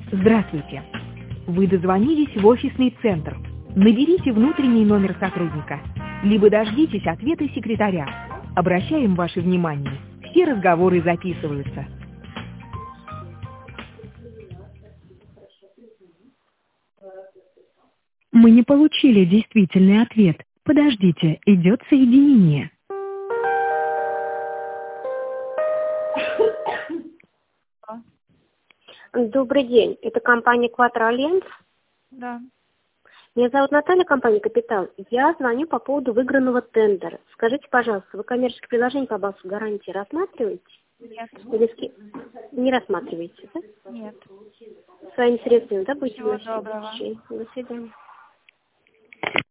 Здравствуйте. Вы дозвонились в офисный центр. Наберите внутренний номер сотрудника, либо дождитесь ответа секретаря. Обращаем ваше внимание. Все разговоры записываются. Мы не получили действительный ответ. Подождите, идет соединение. Добрый день. Это компания Quattro Alliance. Да. Меня зовут Наталья, компания «Капитал». Я звоню по поводу выигранного тендера. Скажите, пожалуйста, вы коммерческое предложение по балансу гарантии рассматриваете? Нет. Не рассматриваете, да? Нет. Своими средствами, да, будете? Всего доброго. До свидания.